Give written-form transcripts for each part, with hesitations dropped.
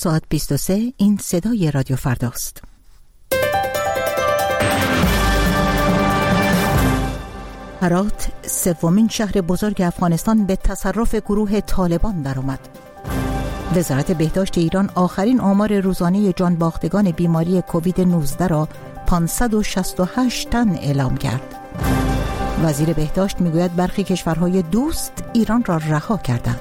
ساعت 23 این صدای رادیو فرداست. هرات سومین شهر بزرگ افغانستان به تصرف گروه طالبان درآمد. وزارت بهداشت ایران آخرین آمار روزانه جانباختگان بیماری کووید 19 را 568 تن اعلام کرد. وزیر بهداشت میگوید برخی کشورهای دوست ایران را رها کردند.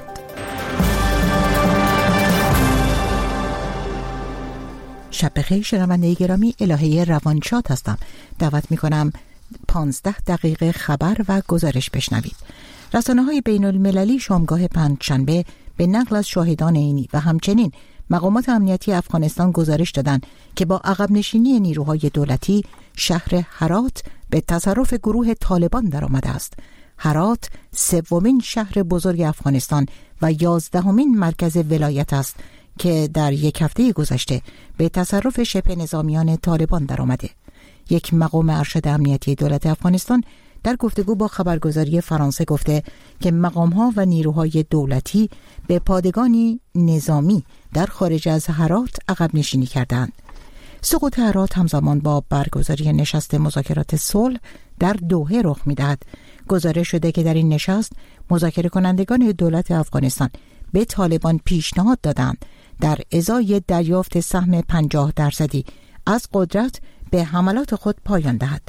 شب بخیر شنونده گرامی، الهه روانشاد هستم. دعوت میکنم 15 دقیقه خبر و گزارش بشنوید. رسانه‌های بین المللی شامگاه پنجشنبه به نقل از شاهدان عینی و همچنین مقامات امنیتی افغانستان گزارش دادند که با عقب نشینی نیروهای دولتی شهر هرات به تصرف گروه طالبان درآمده است. هرات سومین شهر بزرگ افغانستان و 11مین مرکز ولایت است که در یک هفته گذشته به تصرف شبه نظامیان طالبان درآمده. یک مقام ارشد امنیتی دولت افغانستان در گفتگو با خبرگزاری فرانسه گفته که مقام‌ها و نیروهای دولتی به پادگانی نظامی در خارج از هرات عقب نشینی کردند. سقوط هرات همزمان با برگزاری نشست مذاکرات صلح در دوحه رخ می‌دهد. گزارش شده که در این نشست مذاکره کنندگان دولت افغانستان به طالبان پیشنهاد دادند در ازای دریافت سهم 50% از قدرت به حملات خود پایان دهد.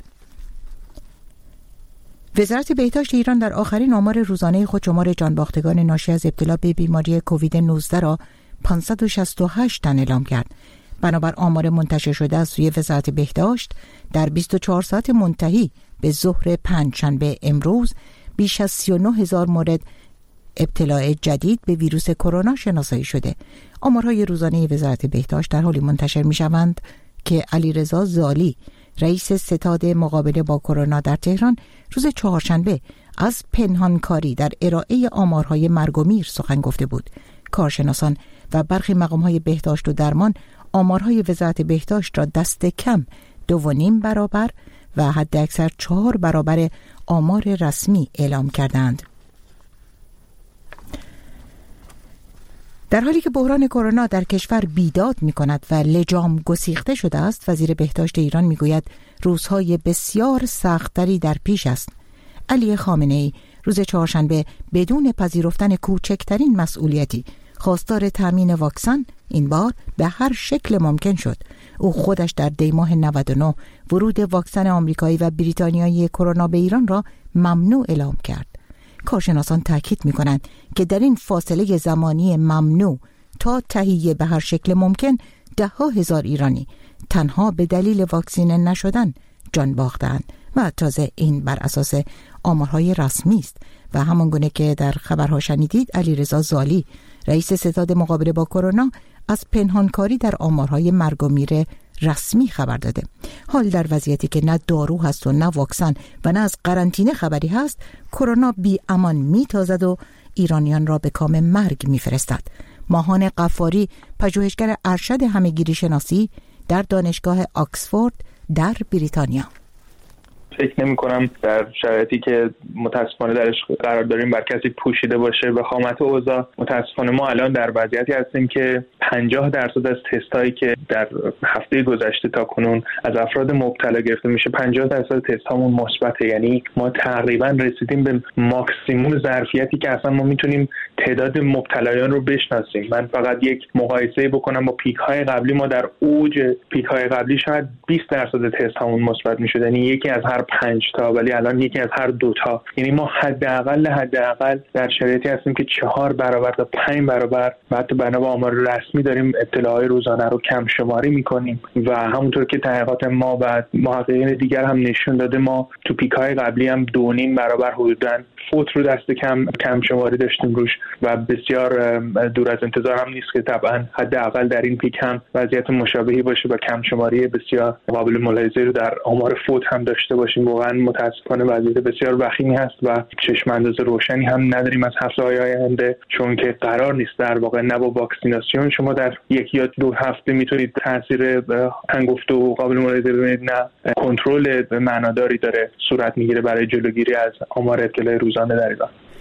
وزارت بهداشت ایران در آخرین آمار روزانه خود شمار جانباختگان ناشی از ابتلا به بیماری کووید 19 را 568 تن اعلام کرد. بنابر آمار منتشر شده از سوی وزارت بهداشت در 24 ساعت منتهی به ظهر پنجشنبه امروز بیش از 39,000 مورد ابتلاع جدید به ویروس کرونا شناسایی شده. آمارهای روزانه وزارت بهداشت در حالی منتشر می شوند که علیرضا زالی رئیس ستاد مقابله با کرونا در تهران روز چهارشنبه از پنهانکاری در ارائه آمارهای مرگ و میر سخن گفته بود. کارشناسان و برخی مقام‌های بهداشت و درمان آمارهای وزارت بهداشت را دست کم 2.5 برابر و حد اکثر 4 برابر آمار رسمی اعلام کردند. در حالی که بحران کرونا در کشور بیداد می کند و لجام گسیخته شده است، وزیر بهداشت ایران می گوید روزهای بسیار سخت‌تری در پیش است. علی خامنه‌ای روز چهارشنبه بدون پذیرفتن کوچکترین مسئولیتی خواستار تامین واکسن این بار به هر شکل ممکن شد. او خودش در دی ماه 99 ورود واکسن آمریکایی و بریتانیایی کرونا به ایران را ممنوع اعلام کرد. کارشناسان تاکید می‌کنند که در این فاصله زمانی ممنوع تا تهیه به هر شکل ممکن 10,000 ایرانی تنها به دلیل واکسینه نشدن جان باختند و تازه این بر اساس آمارهای رسمی است و همانگونه که در خبرها شنیدید علیرضا زالی رئیس ستاد مقابله با کرونا از پنهانکاری در آمارهای مرگ و میر رسمی خبر داده. حال در وضعیتی که نه دارو هست و نه واکسن و نه از قرنطینه خبری هست، کرونا بی امان میتازد و ایرانیان را به کام مرگ میفرستد. ماهان قفاری پژوهشگر ارشد همه‌گیری شناسی در دانشگاه آکسفورد در بریتانیا: فکر نمی کنم در شرایطی که متاسفانه درش قرار داریم بر کسی پوشیده باشه. وخامت اوضاع متاسفانه ما الان در وضعیتی هستیم که 50% از تستایی که در هفته گذشته تا کنون از افراد مبتلا گرفته میشه 50% تست هامون مثبته. یعنی ما تقریبا رسیدیم به ماکسیموم ظرفیتی که اصلا ما میتونیم تعداد مبتلایان رو بشناسیم. من فقط یک مقایسه بکنم با پیک های قبلی، ما در اوج پیک های قبلی شاید 20% تست هامون مثبت میشد، یعنی یکی از هر 5 تا، ولی الان یکی از هر 2 تا. یعنی ما حداقل در شرایطی هستیم که 4 برابر تا 5 برابر حتی بنا به آمار رسمی داریم ابتلاهای روزانه رو کم شماری میکنیم و همونطور که تحقیقات ما و محققین دیگر هم نشون داده ما تو پیک‌های قبلی هم 2.5 برابر حدوداً فوت رو دست کم شماری داشتیم روش و بسیار دور از انتظار هم نیست که طبعا حداقل در این پیک هم وضعیت مشابهی باشه و کم شماری بسیار قابل ملاحظه رو در آمار فوت هم داشته باشیم. واقعا متاسفانه وضعیت بسیار وخیمی هست و چشم انداز روشنی هم نداریم از هفته‌های آینده، چون که قرار نیست در واقع نه با واکسیناسیون شما در 1 یا 2 هفته میتونید تاثیر هنگفته و قابل ملاحظه ببینید، نه کنترل معناداری داره صورت میگیره برای جلوگیری از آمار ابتلای روزانه در ایران.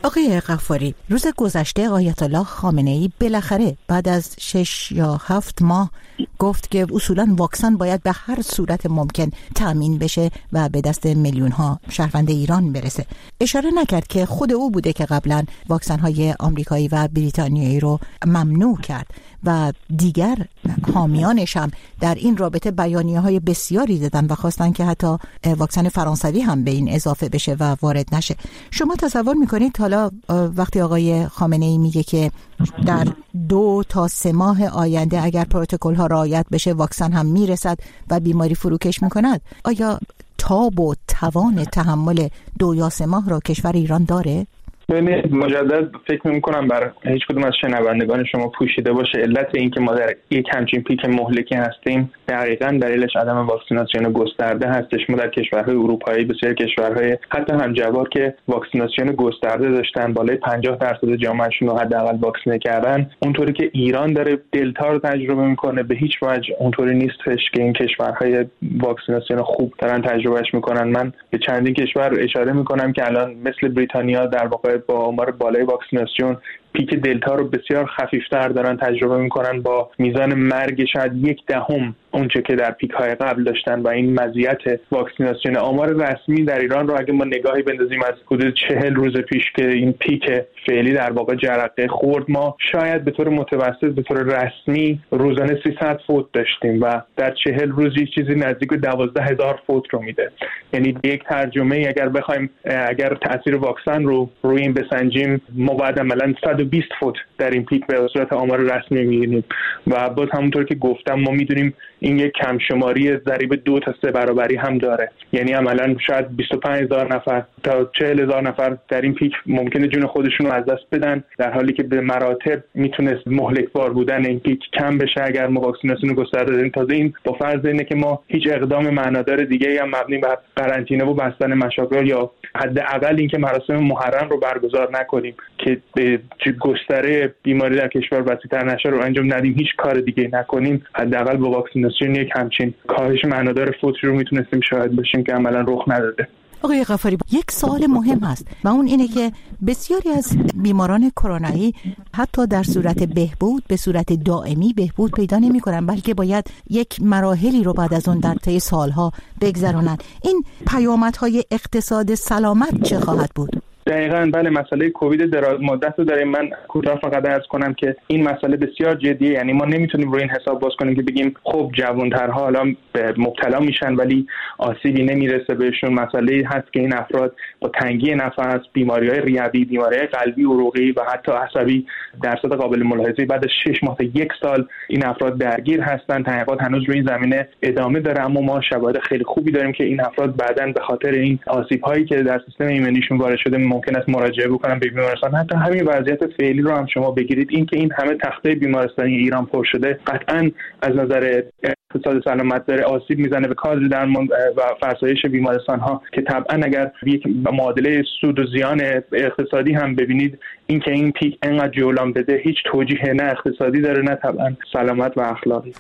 آقای غفاری، روز گذشته آیت الله خامنه‌ای بالاخره بعد از 6 یا 7 ماه گفت که اصولاً واکسن باید به هر صورت ممکن تامین بشه و به دست میلیون ها شهروند ایران برسه. اشاره نکرد که خود او بوده که قبلا واکسن های آمریکایی و بریتانیایی رو ممنوع کرد و دیگر حامیانش هم در این رابطه بیانیه های بسیاری دادن و خواستن که حتی واکسن فرانسوی هم به این اضافه بشه و وارد نشه. شما تصور میکنید حالا وقتی آقای خامنه‌ای میگه که در 2 تا 3 ماه آینده اگر پروتکل ها رعایت بشه واکسن هم میرسد و بیماری فروکش میکند، آیا تاب و توان تحمل 2 یا 3 ماه را کشور ایران داره؟ مجدد فکر می‌کنم بر هیچ کدوم از شنوندگان شما پوشیده باشه علت این که ما در یک همچین پیک مهلکی هستیم دقیقاً دلیلش عدم واکسیناسیون گسترده هستش. ما در کشورهای اروپایی بسیار کشورهای حتی همجوار که واکسیناسیون گسترده داشتن، بالای 50% جامعهشون رو حداقل واکسینه کردن، اونطوری که ایران داره دلتا رو تجربه میکنه به هیچ وجه اونطوری نیستش که این کشورهای واکسیناسیون خوب دارن تجربهش میکنن. من به چندین کشور اشاره میکنم که الان مثل بریتانیا در واقع با آمار بالای واکسیناسیون پیک دلتا رو بسیار خفیفتر دارن تجربه میکنن با میزان مرگ شاید 1/10 اونچه که در پیک های قبل داشتن و این مزیت واکسیناسیون. آمار رسمی در ایران رو اگه ما نگاهی بندازیم از حدود 40 روز پیش که این پیک فعلی در واقع جرقه خورد، ما شاید به طور متوسط به طور رسمی روزانه 300 فوت داشتیم و در 40 روز چیزی نزدیک به 12,000 فوت رو میده. یعنی یک ترجمه اگر بخوایم اگر تاثیر واکسن رو روی این بسنجیم، ما باید عملاً 120 فوت در این پیک به صورت آمار رسمی می‌بینیم و باز همونطور که گفتم ما می‌دونیم این یک کم شماری ضریب 2 تا 3 برابری هم داره. یعنی عملاً شاید 25,000 نفر تا 40,000 نفر در این پیک ممکنه جون خودشون رو از دست بدن، در حالی که به مراتب میتونست مهلکبار بودن این پیک کم بشه اگر ما واکسیناسیون گسترده داریم. تازه این با فرض اینه که ما هیچ اقدام معنادار دیگه‌ای هم مبنی بر قرنطینه و بستن مشاغل یا حداقل اینکه مراسم محرم رو برگزار نکنیم که به گستره بیماری در کشور وسیع‌تر نشه رو انجام ندیم، هیچ کار دیگه نکنیم، حداقل با واکسیناسیون یک همچین کاهش معنادار فوتی رو میتونستیم شاهد باشیم که عملاً رخ نداده. آقای غفاری، یک سوال مهم هست و اون اینه که بسیاری از بیماران کرونایی حتی در صورت بهبود به صورت دائمی بهبود پیدا نمی‌کنن، بلکه باید یک مراحلی رو بعد از اون در طی سالها بگذرونن. این پیامدهای اقتصاد سلامت چه خواهد بود؟ دقیقاً بله، مسئله کووید دراز مدت رو داریم. من کوتاه فقط عرض کنم که این مسئله بسیار جدیه. یعنی ما نمیتونیم روی این حساب باز کنیم که بگیم خب جوان‌ترها حالا مبتلا میشن ولی آسیبی نمیرسه بهشون. مسئله هست که این افراد با تنگی نفس، بیماری‌های ریوی، بیماری‌های قلبی، عروقی و حتی عصبی درصد قابل ملاحظه‌ای بعد از 6 ماه تا 1 سال این افراد درگیر هستن. تحقیقات هنوز روی این زمینه ادامه داره، اما ما شواهد خیلی خوبی داریم که این افراد بعداً به خاطر این آسیب‌هایی که در سیستم ایمنیشون وارد شده ممکن است مراجعه بکنن به بیمارستان. حتی همین وضعیت فعلی رو هم شما بگیرید، این که این همه تخته بیمارستانی ایران پر شده قطعاً از نظر اقتصاد سلامت داره آسیب میزنه به کادر درمان و فرسایش بیمارستان‌ها که طبعاً اگر یک معادله سود و زیان اقتصادی هم ببینید، این که این پیک انقدر جولان بده هیچ توجیه نه اقتصادی داره نه طبعاً سلامت و اخلاقی.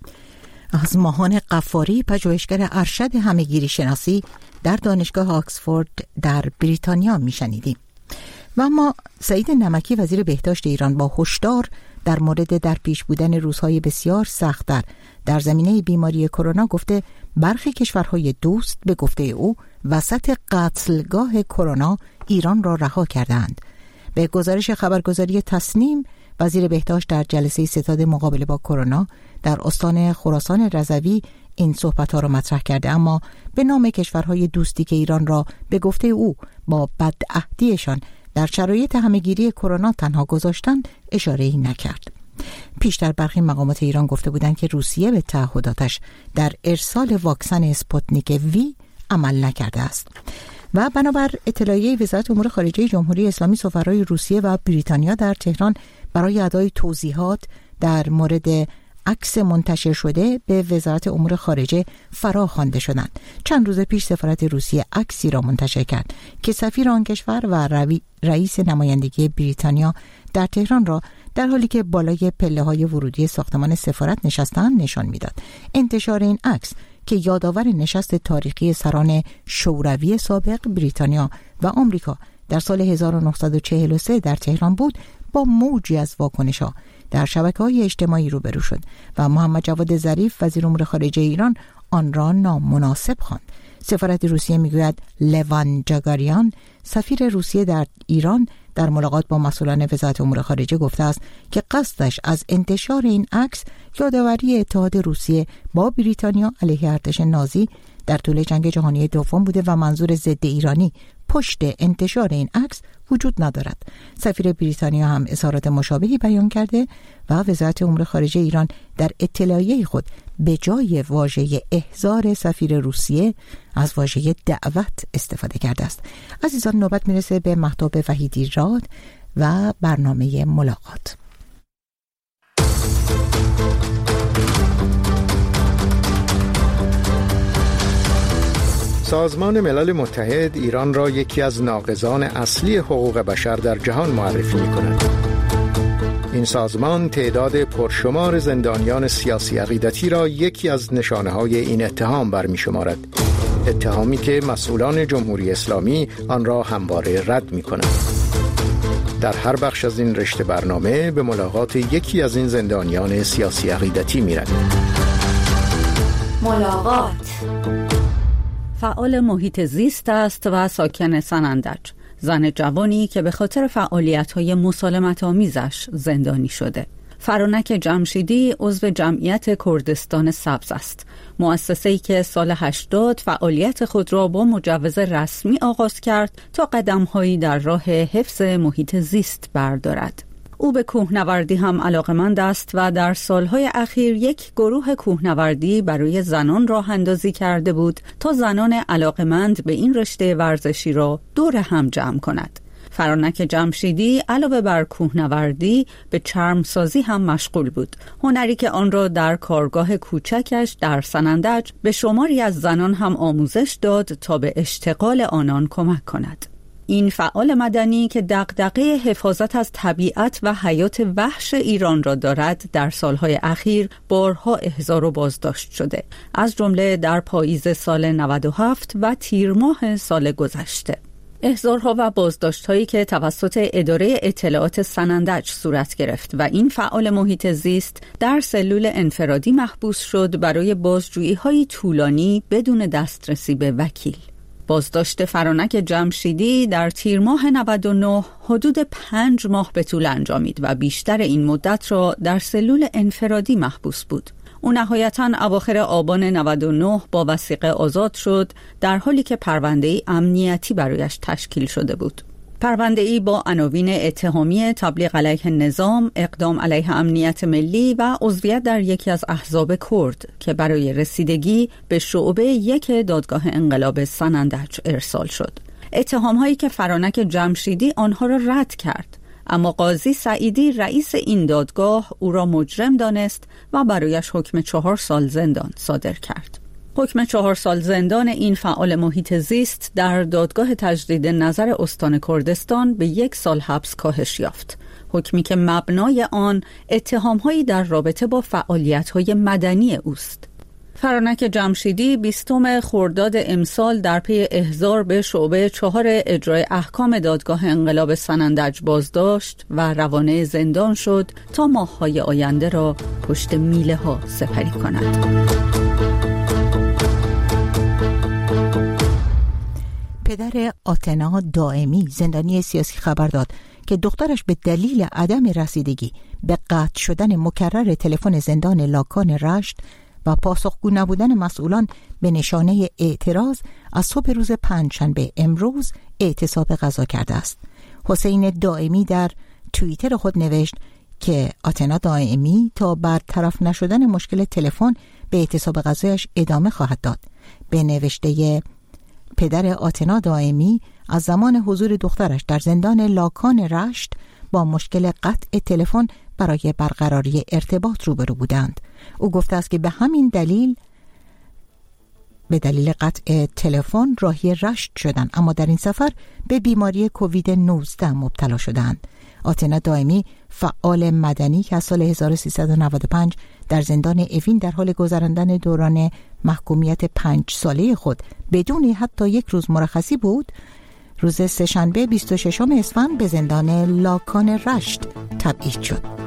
از ماهان غفاری، پژوهشگر ارشد همه‌گیری شناسی در دانشگاه آکسفورد در بریتانیا میشنیدیم. و اما سعید نمکی وزیر بهداشت ایران با هشدار در مورد در پیش بودن روزهای بسیار سخت‌تر در زمینه بیماری کرونا گفته برخی کشورهای دوست به گفته او وسط قتلگاه کرونا ایران را رها کردند. به گزارش خبرگزاری تصنیم، وزیر بهداشت در جلسه ستاد مقابله با کرونا در استان خراسان رضوی این صحبت‌ها را مطرح کرده، اما به نام کشورهای دوستی که ایران را به گفته او با بدعهدیشان در شرایط همه‌گیری کرونا تنها گذاشتند اشاره‌ای نکرد. پیشتر برخی مقامات ایران گفته بودند که روسیه به تعهداتش در ارسال واکسن اسپوتنیک وی عمل نکرده است. و بنابر اطلاعیه وزارت امور خارجه جمهوری اسلامی، سفرای روسیه و بریتانیا در تهران برای ادای توضیحات در مورد عکس منتشر شده به وزارت امور خارجه فرا خوانده شدند. چند روز پیش سفارت روسیه عکسی را منتشر کرد که سفیر آن کشور و رئیس نمایندگی بریتانیا در تهران را در حالی که بالای پله‌های ورودی ساختمان سفارت نشستند نشان می‌داد. انتشار این عکس که یادآور نشست تاریخی سران شوروی سابق بریتانیا و آمریکا در سال 1943 در تهران بود با موجی از واکنش‌ها در شبکه‌های اجتماعی روبرو شد و محمد جواد ظریف وزیر امور خارجه ایران آن را نامناسب خواند. سفارت روسیه میگوید لوان جاگاریان سفیر روسیه در ایران در ملاقات با مسئولان وزارت امور خارجه گفته است که قصدش از انتشار این عکس یادآوری اتحاد روسیه با بریتانیا علیه ارتش نازی در طول جنگ جهانی دوم بوده و منظور ضد ایرانی پشت انتشار این عکس وجود ندارد. سفیر بریتانیا هم اظهارات مشابهی بیان کرده و وزارت امور خارجه ایران در اطلاعیه خود به جای واژه احضار سفیر روسیه از واژه دعوت استفاده کرده است. عزیزان، نوبت میرسه به مهتاب وحیدی راد و برنامه ملاقات. سازمان ملل متحد ایران را یکی از ناقضان اصلی حقوق بشر در جهان معرفی می‌کند. این سازمان تعداد پرشمار زندانیان سیاسی عقیدتی را یکی از نشانه‌های این اتهام برمی‌شمارد. اتهامی که مسئولان جمهوری اسلامی آن را همواره رد می‌کنند. در هر بخش از این رشته برنامه به ملاقات یکی از این زندانیان سیاسی عقیدتی می‌رویم. ملاقات. فعال محیط زیست است و ساکن سنندج، زن جوانی که به خاطر فعالیت‌های مسالمت‌آمیزش زندانی شده. فرانک جمشیدی عضو جمعیت کردستان سبز است، مؤسسه‌ای که سال 80 فعالیت خود را با مجوز رسمی آغاز کرد تا قدم‌هایی در راه حفظ محیط زیست بردارد. او به کوهنوردی هم علاقه‌مند است و در سالهای اخیر یک گروه کوهنوردی برای زنان راه اندازی کرده بود تا زنان علاقه‌مند به این رشته ورزشی را دور هم جمع کند. فرانک جمشیدی علاوه بر کوهنوردی به چرمسازی هم مشغول بود، هنری که آن را در کارگاه کوچکش در سنندج به شماری از زنان هم آموزش داد تا به اشتغال آنان کمک کند. این فعال مدنی که دغدغه حفاظت از طبیعت و حیات وحش ایران را دارد، در سالهای اخیر بارها احضار و بازداشت شده، از جمله در پاییز سال 97 و تیر ماه سال گذشته. احضارها و بازداشت‌هایی که توسط اداره اطلاعات سنندج صورت گرفت و این فعال محیط زیست در سلول انفرادی محبوس شد برای بازجویی‌های طولانی بدون دسترسی به وکیل. بازداشت فرانک جمشیدی در تیر ماه 99 حدود 5 ماه به طول انجامید و بیشتر این مدت را در سلول انفرادی محبوس بود. او نهایتاً اواخر آبان 99 با وثیقه آزاد شد، در حالی که پرونده‌ای امنیتی برایش تشکیل شده بود. پرونده‌ای با عناوین اتهامی تبلیغ علیه نظام، اقدام علیه امنیت ملی و عضویت در یکی از احزاب کرد که برای رسیدگی به شعبه 1 دادگاه انقلاب سنندج ارسال شد. اتهام‌هایی که فرانک جمشیدی آنها را رد کرد، اما قاضی سعیدی رئیس این دادگاه او را مجرم دانست و برایش حکم 4 سال زندان صادر کرد. حکم 4 سال زندان این فعال محیط زیست در دادگاه تجدید نظر استان کردستان به 1 سال حبس کاهش یافت. حکمی که مبنای آن اتهام‌هایی در رابطه با فعالیت‌های مدنی اوست. فرانک جمشیدی 20 خرداد امسال در پی احضار به شعبه 4 اجرای احکام دادگاه انقلاب سنندج بازداشت و روانه زندان شد تا ماه‌های آینده را پشت میله‌ها سپری کند. پدر آتنا دائمی، زندانی سیاسی، خبر داد که دخترش به دلیل عدم رسیدگی به قطع شدن مکرر تلفن زندان لاکان رشت و پاسخگو نبودن مسئولان به نشانه اعتراض از صبح روز پنجشنبه امروز اعتصاب غذا کرده است. حسین دائمی در توییتر خود نوشت که آتنا دائمی تا برطرف نشدن مشکل تلفن به اعتصاب غذایش ادامه خواهد داد. به نوشته پدر آتنا دائمی، از زمان حضور دخترش در زندان لاکان رشت با مشکل قطع تلفن برای برقراری ارتباط روبرو بودند. او گفته است که به همین دلیل به دلیل قطع تلفن راهی رشت شدند، اما در این سفر به بیماری کووید 19 مبتلا شدند. آتنا دائمی فعال مدنی که از سال 1395 در زندان اوین در حال گذراندن دوران محکومیت 5 ساله خود بدون حتی یک روز مرخصی بود، روز سه‌شنبه 26 اسفند به زندان لاکان رشت تبعید شد.